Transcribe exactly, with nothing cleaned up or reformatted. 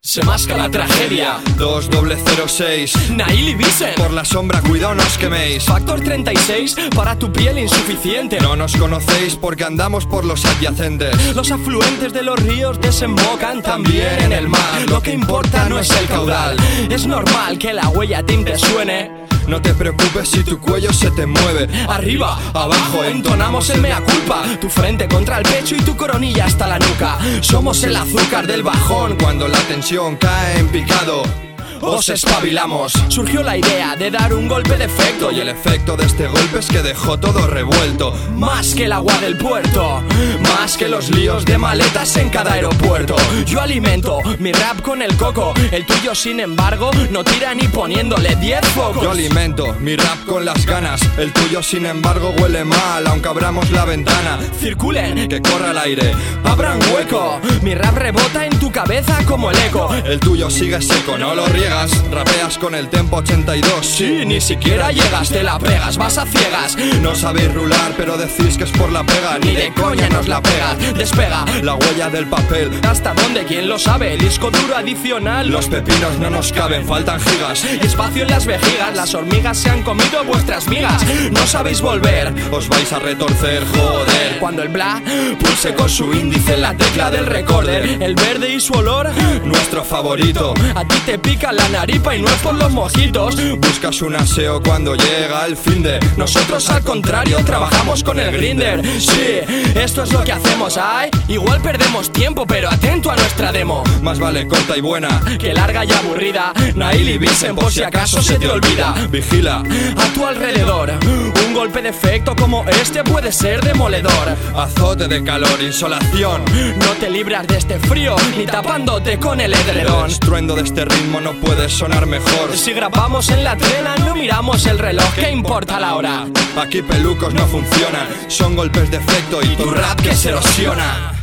Se masca la tragedia. Dos doble cero seis. Nail y Bisen. Por la sombra, cuidado, no os queméis. Factor treinta y seis. Para tu piel insuficiente. No nos conocéis porque andamos por los adyacentes. Los afluentes de los ríos desembocan también en el mar. Lo que importa no es el caudal. Es normal que la huella te impresione. No te preocupes si tu cuello se te mueve. Arriba, abajo, entonamos el mea culpa. Tu frente contra el pecho y tu coronilla hasta la nuca. Somos el azúcar del bajón. Cuando la tensión cae en picado, os espabilamos. Surgió la idea de dar un golpe de efecto. Y el efecto de este golpe es que dejó todo revuelto. Más que el agua del puerto, más que los líos de maletas en cada aeropuerto. Yo alimento mi rap con el coco. El tuyo sin embargo no tira ni poniéndole diez focos. Yo alimento mi rap con las ganas. El tuyo sin embargo huele mal aunque abramos la ventana. Circulen, que corra el aire, abran hueco. Mi rap rebota en tu cabeza como el eco. El tuyo sigue seco, no lo riegas. Rapeas con el tempo ochenta y dos. Sí, ni siquiera llegas, te la pegas, vas a ciegas. No sabéis rular, pero decís que es por la pega. Ni de coña nos la pegas, despega la huella del papel. ¿Hasta dónde? ¿Quién lo sabe? Disco duro adicional. Los pepinos no nos caben, faltan gigas. Y espacio en las vejigas, las hormigas se han comido vuestras migas. No sabéis volver, os vais a retorcer, joder. Cuando el bla pulse con su índice en la tecla del recorder. El verde y su olor, nuestro favorito. A ti te pica la naripa y no es por los mojitos. Buscas un aseo cuando llega el fin de. Nosotros al contrario trabajamos con el grinder. Sí, esto es lo que hacemos, ay. Igual perdemos tiempo pero atento a nuestra demo. Más vale corta y buena que larga y aburrida. Nail y Bisen por si acaso se te olvida. Vigila a tu alrededor. Un golpe de efecto como este puede ser demoledor. Azote de calor, insolación. No te libras de este frío ni tapándote con el edredón. El estruendo de este ritmo no puede sonar mejor. Si grabamos en la trena no miramos el reloj, ¿qué importa la hora? Aquí pelucos no funcionan, son golpes de efecto y tu rap que se erosiona.